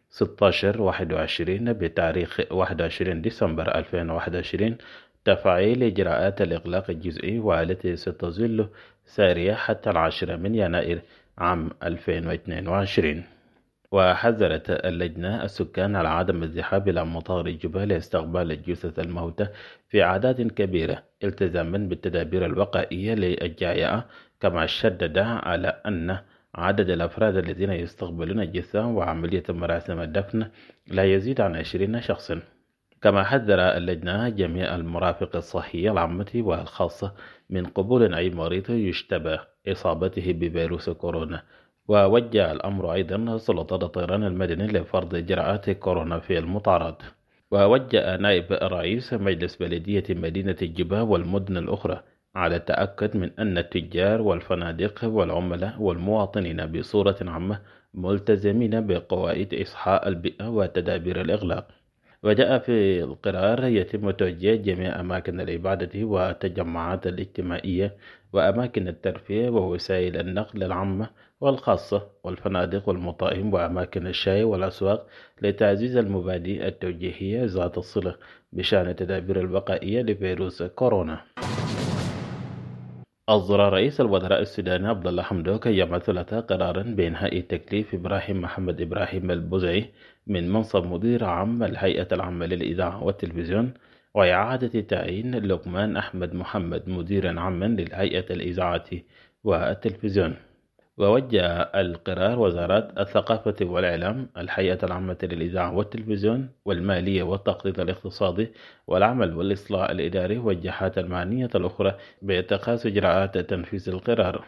1621 بتاريخ 21 ديسمبر 2021 تفعيل إجراءات الإغلاق الجزئي، والتي ستظل سارية حتى 10 من يناير عام 2022. وحذرت اللجنة السكان على عدم الذهاب إلى مطار الجبهة لاستقبال جثث الموتى في أعداد كبيرة التزاما بالتدابير الوقائية للجائعة، كما شدد على أن عدد الأفراد الذين يستقبلون الجثة وعملية مراسم الدفن لا يزيد عن 20 شخصا. كما حذر اللجنة جميع المرافق الصحية العامة والخاصة من قبول أي مريض يشتبه إصابته بفيروس كورونا. ووجه الأمر أيضا سلطات الطيران المدني لفرض إجراءات كورونا في المطارات. ووجه نائب رئيس مجلس بلدية مدينة الجبهة والمدن الأخرى على التأكد من أن التجار والفنادق والعملاء والمواطنين بصورة عامة ملتزمين بقواعد إصحاء البيئة وتدابير الإغلاق. وجاء في القرار يتم توجيه جميع أماكن العبادة والتجمعات الاجتماعية وأماكن الترفيه ووسائل النقل العامة والخاصة والفنادق والمطاعم وأماكن الشاي والأسواق لتعزيز المبادئ التوجيهية ذات الصلة بشأن التدابير الوقائية لفيروس كورونا. أصدر رئيس الوزراء السوداني عبد الله حمدوك يوم الثلاثاء قرارا بإنهاء تكليف إبراهيم محمد إبراهيم البزعي من منصب مدير عام الهيئة العامة للإذاعة والتلفزيون، وإعادة تعيين لقمان أحمد محمد مديرا عاما للهيئة الإذاعة والتلفزيون. ووجه القرار وزارات الثقافة والإعلام، الهيئة العامة للإذاعة والتلفزيون، والمالية والتخطيط الاقتصادي، والعمل والإصلاح الإداري والجهات المعنية الأخرى باتخاذ إجراءات تنفيذ القرار.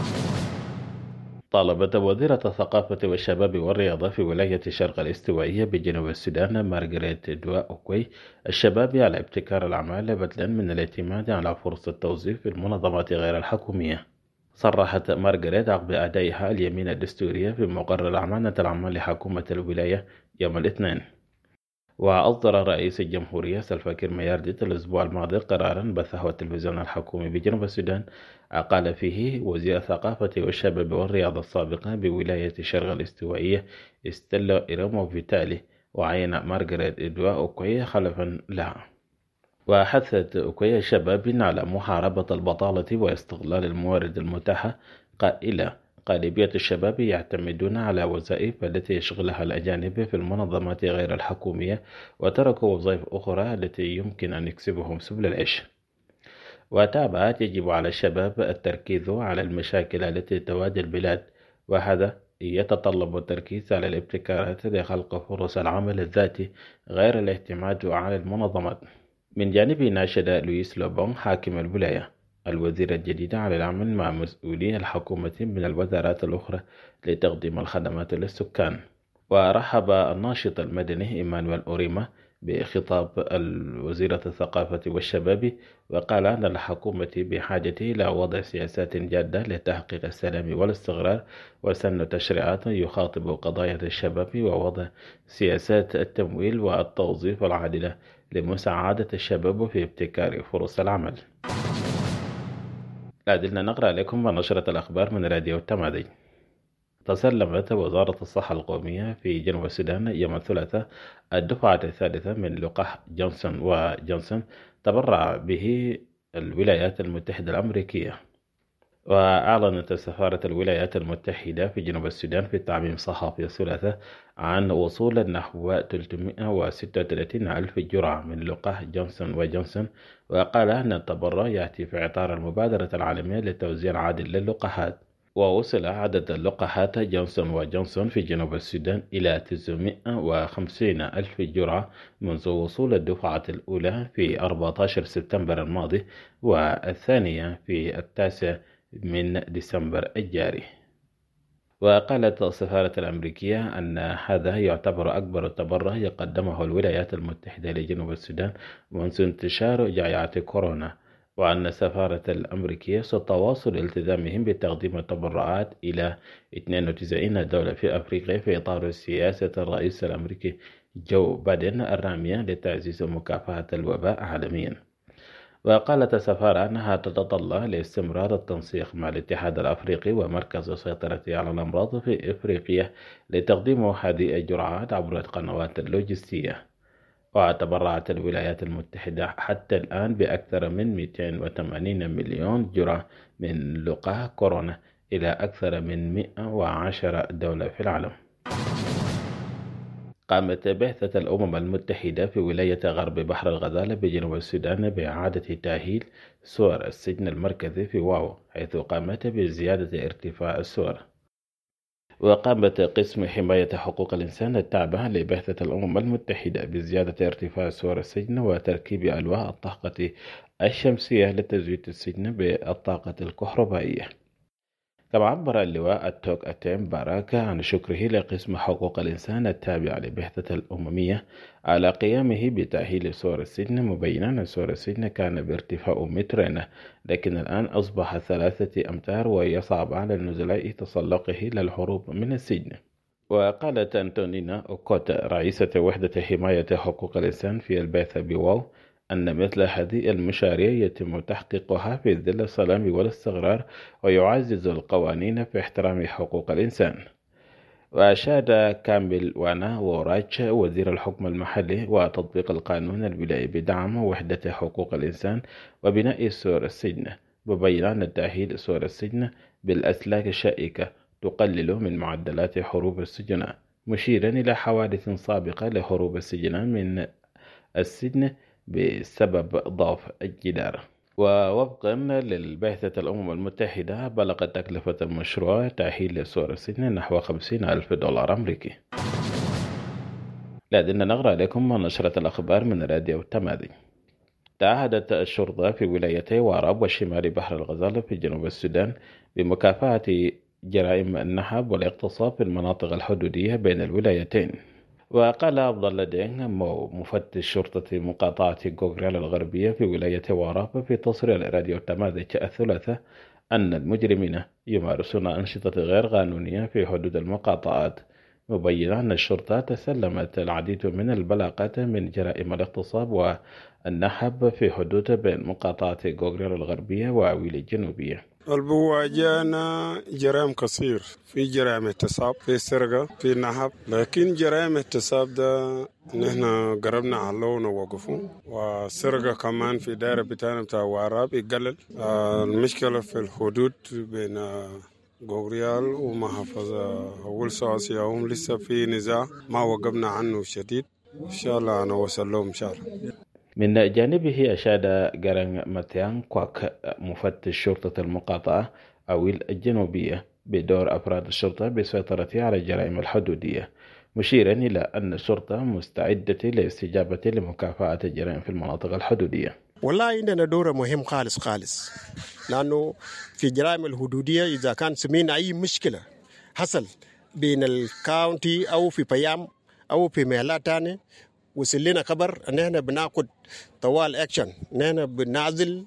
طالبت وزيرة الثقافة والشباب والرياضة في ولاية الشرق الاستوائية بجنوب السودان مارغريت دواء أوكوي الشباب على ابتكار الأعمال بدلا من الاعتماد على فرص التوظيف في المنظمات غير الحكومية. صرحت مارغريت عقب أدائها اليمين الدستورية في مقرر الأمانة العامة لحكومة الولاية يوم الاثنين. وأصدر رئيس الجمهورية سلفا كير ميارديت الأسبوع الماضي قرارا بثه التلفزيون الحكومي بجنوب السودان قال فيه وزير الثقافة والشباب والرياضة السابقة بولاية الشرق الاستوائية ستيلا إيرامو فيتالي، وعين مارغريت إدواء أوكوي خلفا لها. وحثت أوكوي الشباب على محاربة البطالة واستغلال الموارد المتاحة، قائلة غالبية الشباب يعتمدون على وظائف التي يشغلها الأجانب في المنظمات غير الحكومية، وتركوا وظائف أخرى التي يمكن أن يكسبهم سبل العيش. وتابعت يجب على الشباب التركيز على المشاكل التي تواجه البلاد، وهذا يتطلب التركيز على الابتكارات لخلق فرص العمل الذاتي غير الاعتماد على المنظمات. من جانبه ناشد لويس لوبون حاكم الولاية الوزير الجديد على العمل مع مسؤولي الحكومة من الوزارات الأخرى لتقديم الخدمات للسكان. ورحب الناشط المدني إيمانويل أوريما بخطاب وزيرة الثقافة والشباب، وقال أن الحكومة بحاجة إلى وضع سياسات جادة لتحقيق السلام والاستقرار، وسن تشريعات يخاطب قضايا الشباب، ووضع سياسات التمويل والتوظيف العادلة لمساعدة الشباب في ابتكار فرص العمل. لازلنا نقرأ لكم نشرة الأخبار من راديو التمادي. تسلمت وزارة الصحة القومية في جنوب السودان يوم الثلاثاء الدفعة الثالثة من لقاح جونسون وجونسون تبرع به الولايات المتحدة الأمريكية. وأعلنت سفارة الولايات المتحدة في جنوب السودان في تعميم صحفي الثلاثاء عن وصول نحو 336 ألف جرعة من لقاح جونسون وجونسون، وقال أن التبرع يأتي في إطار المبادرة العالمية للتوزيع العادل للقاحات. ووصل عدد اللقاحات جونسون وجونسون في جنوب السودان إلى 950 ألف جرعة منذ وصول الدفعة الأولى في 14 سبتمبر الماضي، والثانية في 9 من ديسمبر الجاري. وقالت السفارة الأمريكية أن هذا يعتبر أكبر تبرع يقدمه الولايات المتحدة لجنوب السودان منذ انتشار جائحة كورونا، وأن السفارة الأمريكية ستواصل التزامهم بتقديم التبرعات إلى 92 دولة في أفريقيا في إطار سياسة الرئيس الأمريكي جو بايدن الرامية لتعزيز مكافحة الوباء عالميا. وقالت السفارة أنها تتطلع لاستمرار التنسيق مع الاتحاد الأفريقي ومركز السيطرة على الأمراض في إفريقيا لتقديم هذه الجرعات عبر القنوات اللوجستية. وتبرعت الولايات المتحدة حتى الآن بأكثر من 280 مليون جرعة من لقاح كورونا إلى أكثر من 110 دولة في العالم. قامت بعثة الأمم المتحدة في ولاية غرب بحر الغزال بجنوب السودان بإعادة تأهيل سور السجن المركزي في واو، حيث قامت بزيادة ارتفاع السور. وقامت قسم حماية حقوق الإنسان التابع لبعثة الأمم المتحدة بزيادة ارتفاع سور السجن وتركيب ألواح الطاقة الشمسية لتزويد السجن بالطاقة الكهربائية. كما عبر اللواء التوك أتيم باراكا عن شكره لقسم حقوق الإنسان التابع لبعثة الأممية على قيامه بتأهيل سور السجن، مبينا أن سور السجن كان بارتفاع 2 متر، لكن الآن أصبح 3 أمتار، ويصعب على النزلاء تسلقه للهروب من السجن. وقالت أنتونينا أوكوتا رئيسة وحدة حماية حقوق الإنسان في البعثة بواو أن مثل هذه المشاريع يتم تحقيقها في ظل السلام والاستقرار، ويعزز القوانين في احترام حقوق الإنسان. وأشاد كامل وانا وراج وزير الحكم المحلي وتطبيق القانون الولايي بدعم وحدة حقوق الإنسان وبناء سور السجن، مبينا أن تأهيل سور السجن بالأسلاك الشائكة تقلل من معدلات هروب السجناء، مشيرا إلى حوادث سابقة لهروب السجناء من السجن بسبب ضعف الجدار. ووفقا للبعثة الأمم المتحدة بلغت تكلفة المشروع تأهيل سور السجن نحو $50,000 أمريكي. لدينا نقرأ لكم نشرة الأخبار من راديو تمازج. تعهدت الشرطة في ولايتي واراب وشمال بحر الغزال في جنوب السودان بمكافحة جرائم النهب والاغتصاب في المناطق الحدودية بين الولايتين. وقال عبد الله دينغ مفتش شرطة مقاطعة غوغريال الغربية في ولاية واراب في تصريح راديو تمازج الثلاثاء أن المجرمين يمارسون أنشطة غير قانونية في حدود المقاطعات، مبينا أن الشرطة تسلمت العديد من البلاغات من جرائم الاغتصاب والنهب في حدود بين مقاطعة غوغريال الغربية وويلي الجنوبية. البواجانا جرائم كثير، في جرائم اغتصاب، في سرقة، في نهب، لكن جرائم اغتصاب ده نحن قربنا على ونوقفه، وسرقة كمان في دائرة بتاعنا بتاع واراب يقلل. المشكلة في الحدود بين غوغريال ومحافظة ولسو يوم لسه في نزاع ما وقفنا عنه شديد، إن شاء الله أنا وصل لهم إن شاء الله. من جانبه أشاد جارن ماتيان كواك مفتش شرطة المقاطعة أويل الجنوبية بدور أفراد الشرطة بسيطرته على الجرائم الحدودية، مشيرا إلى أن الشرطة مستعدة للاستجابة لمكافحة الجرائم في المناطق الحدودية. والله عندنا دور مهم خالص، لأنه في الجرائم الحدودية إذا كان سمينا أي مشكلة حصل بين الكاونتي أو في بيام أو في مهلات تاني وصل لنا خبر أن احنا بناخد طوال أكشن، أن احنا بنعزل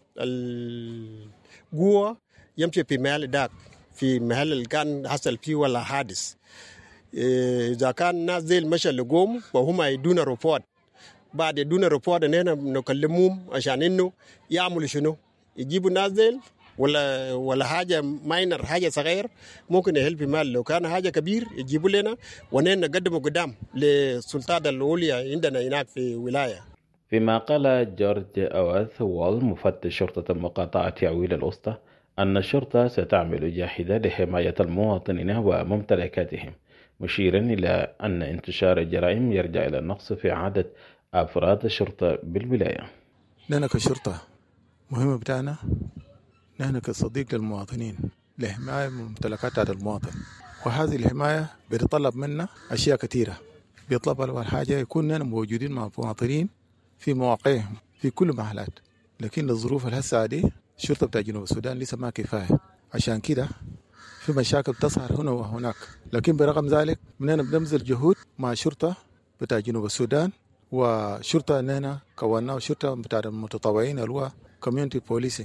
القوة يمشي في محل داك، في محل اللي كان حصل فيه ولا حادث. إذا كان ناس زي المشى لقوم وهم يدونا ريبورت، بعد يدونا ريبورت أن احنا نكلمهم عشان إنه يعملوا شنو، يجيبوا ناس زي ولا حاجة ماينر، حاجة صغير ممكن يهلب مال، لو كان حاجة كبير يجيبوا لنا ونحن نقدمه قدام للسلطات العليا عندنا هناك في ولاية. فيما قال جورج أواث وول مفتش شرطة المقاطعة عويل الوسطى أن الشرطة ستعمل جاهدة لحماية المواطنين وممتلكاتهم، مشيرا إلى أن انتشار الجرائم يرجع إلى النقص في عدد أفراد الشرطة بالولاية. لنا كشرطة مهمة بتاعنا نحن كصديق للمواطنين لحماية ممتلكات المواطن، وهذه الحماية بتطلب منا أشياء كثيرة. بيطلب أول حاجة يكون موجودين مع المواطنين في مواقعهم في كل محلات، لكن الظروف الهسه دي الشرطة بتاع جنوب السودان لسه ما كفاية، عشان كده في مشاكل تظهر هنا وهناك. لكن برغم ذلك مننا بنبذل جهود مع الشرطة بتاع جنوب السودان وشرطة أننا كوناه شرطة بتاع المتطوعين اللي هو كوميونتي بوليسينج.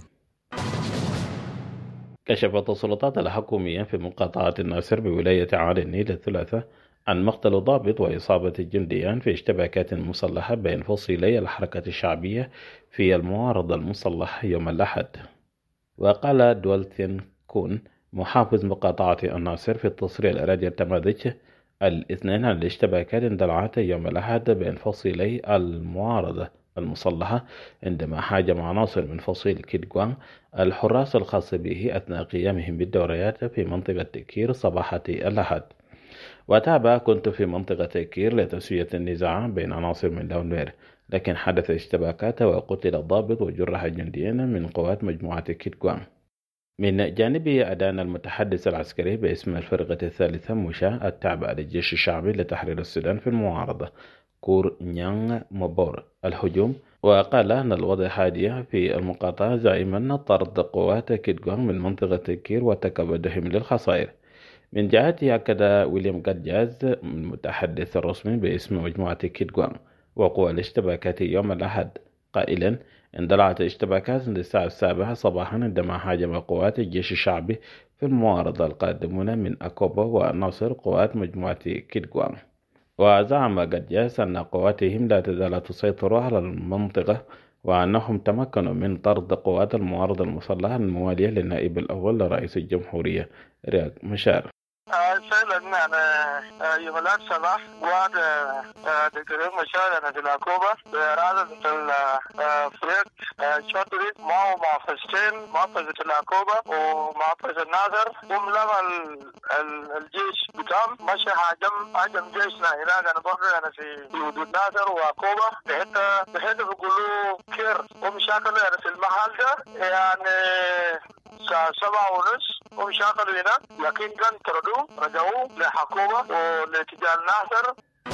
كشفت السلطات الحكومية في مقاطعة الناصر بولاية عالي النيل الثلاثاء عن مقتل ضابط وإصابة جنديان في اشتباكات مسلحة بين فصيلي الحركة الشعبية في المعارضة المسلح يوم الأحد. وقال دولتين كون محافظ مقاطعة الناصر في التصريح لراديو تمازج الاثنين عن الاشتباكات اندلعت يوم الأحد بين فصيلي المعارضة المسلحة عندما هاجم عناصر من فصيل كيدغوان الحراس الخاص به أثناء قيامهم بالدوريات في منطقة تكير صباحة الأحد. وتابع كنت في منطقة تكير لتسوية النزاع بين عناصر من لونوير، لكن حدث اشتباكات وقتل الضابط وجرح جنديين من قوات مجموعة كيدغوان. من جانبه أدان المتحدث العسكري باسم الفرقة الثالثة مشا التابعة للجيش الشعبي لتحرير السودان في المعارضة كور نيانغ مبور الهجوم، وقال أن الوضع هادئ في المقاطعة زائما طرد قوات كيدغوان من منطقة كير وتكبدهم للخسائر. من جهته أكد ويليام قدجاز المتحدث الرسمي باسم مجموعة كيدغوان وقوى الاشتباكات يوم الأحد قائلا اندلعت اشتباكات للساعة 7 صباحا عندما هاجم قوات الجيش الشعبي في المعارضة القادمون من أكوبا والناصر قوات مجموعة كيدغوان. وزعم قدجاز أن قواتهم لا تزال تسيطر على المنطقة وأنهم تمكنوا من طرد قوات المعارضة المسلحة الموالية للنائب الأول لرئيس الجمهورية رياض مشار. فعلا أنا يوملات صباح واد دكتور مشاري أنا في العقوبة برادة الفريق شاطري معه محافظتين محافظة العقوبة ومحافظة الناصر وملغى الجيش بتاعهم ماشي هاجم جيشنا هناك. أنا برضه أنا في حدود ناصر وعقوبة بحيث بيقولوا كير ومشاكل أنا في المحل ده يعني 7:30 ومشاكل هنا لكن كان طردوا رجعوا لحكومة ولاتجاه الناصر.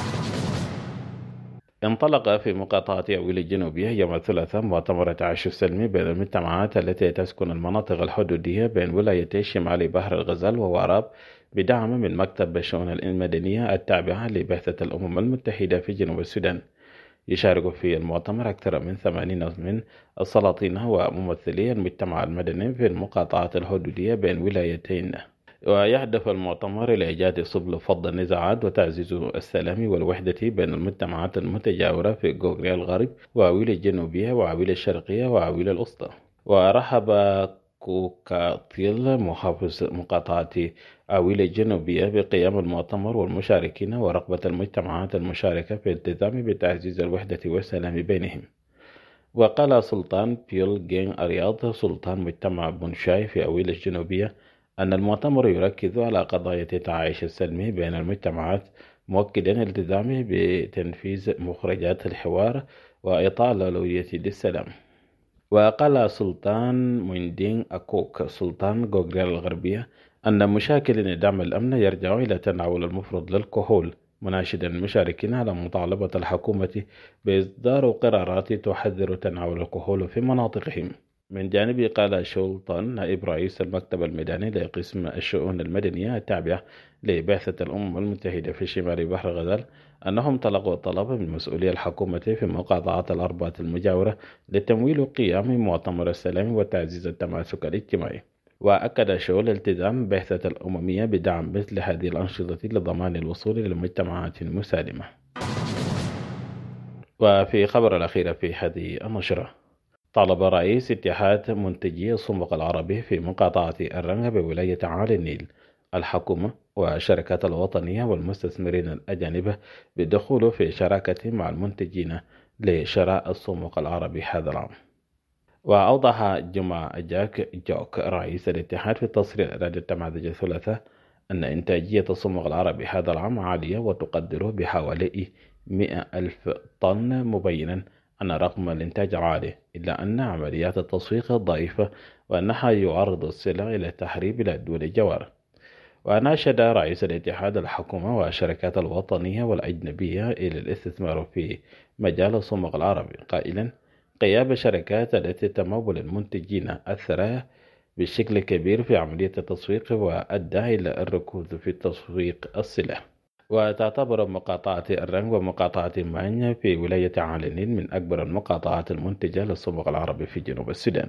انطلق في مقاطعة أويل الجنوبية يوم الثلاثاء مؤتمر تعايش سلمي بين المجتمعات التي تسكن المناطق الحدودية بين ولايتي شمال بحر الغزال ووراب بدعم من مكتب الشؤون المدنية التابعة لبعثة الأمم المتحدة في جنوب السودان. يشارك في المؤتمر أكثر من 80 من السلاطين وممثلي المجتمع المدني في المقاطعات الحدودية بين ولايتين. ويهدف المؤتمر إلى إيجاد سبل فض النزاعات وتعزيز السلام والوحدة بين المجتمعات المتجاورة في غوغريا الغرب وأويل الجنوبية وأويل الشرقية وأويل الوسطى. ورحب كوكاتيل محافظ مقاطعة أويل الجنوبية بقيام المؤتمر والمشاركين ورغبة المجتمعات المشاركة في الالتزام بتعزيز الوحدة والسلام بينهم. وقال سلطان بيول جين أرياض سلطان مجتمع بونشاي في أويل الجنوبية أن المؤتمر يركز على قضايا التعايش السلمي بين المجتمعات مؤكدا التزامه بتنفيذ مخرجات الحوار وإعطاء الأولوية للسلام. وقال سلطان مويندين أكوك سلطان غوغريا الغربية أن مشاكل دعم الأمن يرجع إلى تناول المفروض للكحول مناشدا المشاركين على مطالبة الحكومة بإصدار قرارات تحذر تناول الكحول في مناطقهم. من جانبه قال شولطان نائب رئيس المكتب الميداني لقسم الشؤون المدنية التابعة لبعثة الأمم المتحدة في شمال بحر الغزال أنهم تلقوا الطلب من مسؤولي الحكومة في مقاطعة الأربعة المجاورة لتمويل قيام مؤتمر السلام وتعزيز التماسك الاجتماعي. وأكد شؤون التزام بعثة الأممية بدعم مثل هذه الأنشطة لضمان الوصول إلى مجتمعات مسالمة. وفي خبر الأخير في هذه النشرة، طالب رئيس اتحاد منتجي الصمغ العربي في مقاطعة الرنغ بولاية عالي النيل الحكومة والشركات الوطنية والمستثمرين الأجانب بالدخول في شراكة مع المنتجين لشراء الصمغ العربي هذا العام. وأوضح جمع جاك جوك رئيس الاتحاد في تصريح إعداد التماذج الثلاثاء أن إنتاجية الصمغ العربي هذا العام عالية وتقدر بحوالي 100,000 طن، مبينا أن رقم الإنتاج عالي إلا أن عمليات التسويق ضعيفة وأنها يعرض السلع إلى التهريب إلى الدول الجوار. وناشد رئيس الاتحاد الحكومة والشركات الوطنية والأجنبية إلى الاستثمار في مجال الصمغ العربي قائلا قيام الشركات التي تمول المنتجين الثراء بشكل كبير في عملية التسويق وأدى إلى الركوز في تسويق السلع. وتعتبر مقاطعة الرنغ ومقاطعة مانيا في ولاية عالي النيل من أكبر المقاطعات المنتجة للصمغ العربي في جنوب السودان.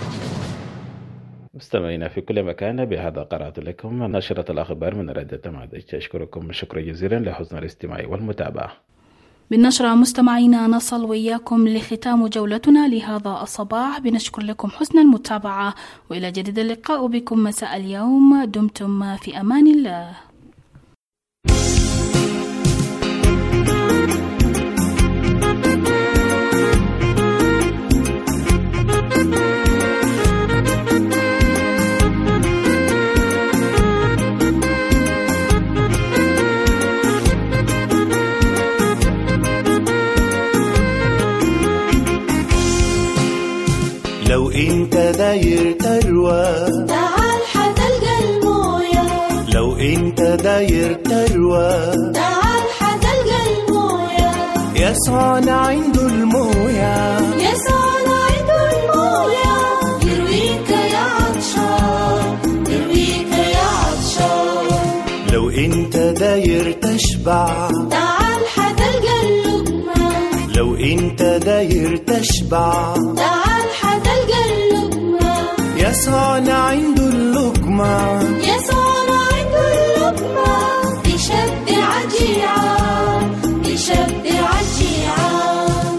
مستمعينا في كل مكان، بهذا قرأت لكم نشرة الأخبار من راديو تماذج. أشكركم شكرا جزيلا لحسن الاستماع والمتابعة. بالنشرة مستمعينا نصل وإياكم لختام جولتنا لهذا الصباح. بنشكر لكم حسن المتابعة وإلى جديد اللقاء بكم مساء اليوم. دمتم في أمان الله. لو انت داير تروى تعال حتلقى الموية. لو انت داير تروى تعال حتلقى الموية. يسعنا عنده الموية. يسعنا عنده الموية. يرويك يا عطشان. يرويك يا عطشان. لو انت داير تشبع تعال حتلقى اللقمة. لو انت داير تشبع تعال حتلقى اللقمة. يسعنا عنده اللقمة. يسعنا عنده اللقمة. يشبع الجيعان. يشبع الجيعان.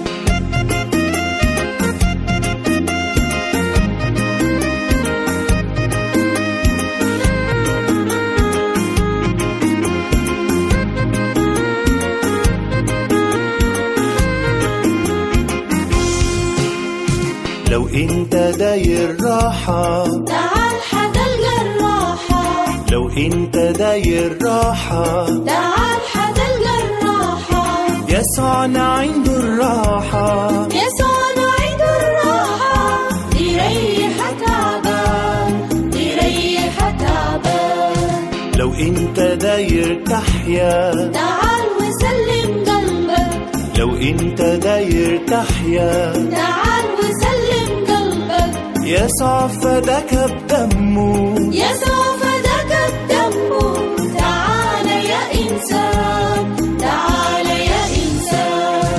لو انت داير راحة تعال حتلقى الراحة. لو انت داير راحة تعال حتلقى الراحة. يسوعنا عنده الراحة. يسوعنا عنده الراحة. يريح تعبان يريح تعبان. لو انت داير تحيا تعال وسلم قلبك. لو انت داير تحيا تعال وسلم قلبك. يسوع فداك بدمه. يسوع فداك بدمه. تعال يا إنسان تعال يا إنسان.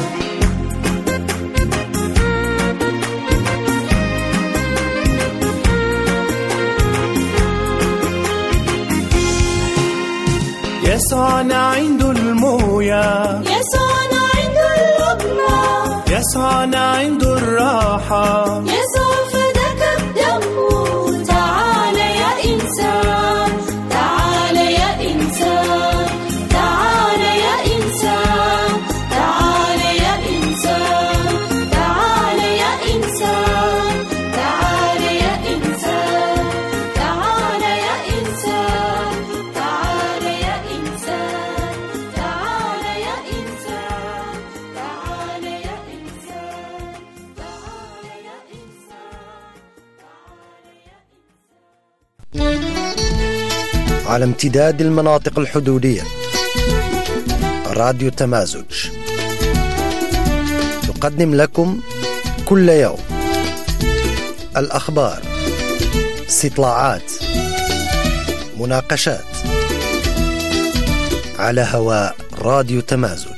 يسوعنا عنده الموية. يسوعنا عنده اللقمة. يسوعنا عنده الراحة. يسوع فداك بدمه. تعال يا إنسان تعال يا إنسان. تعال يا إنسان تعال يا إنسان. تعال يا إنسان تعال يا إنسان. تعال يا إنسان تعال يا إنسان. تعال يا إنسان تعال يا إنسان. على امتداد المناطق الحدودية راديو تمازج يقدم لكم كل يوم الأخبار، استطلاعات، مناقشات على هواء راديو تمازج.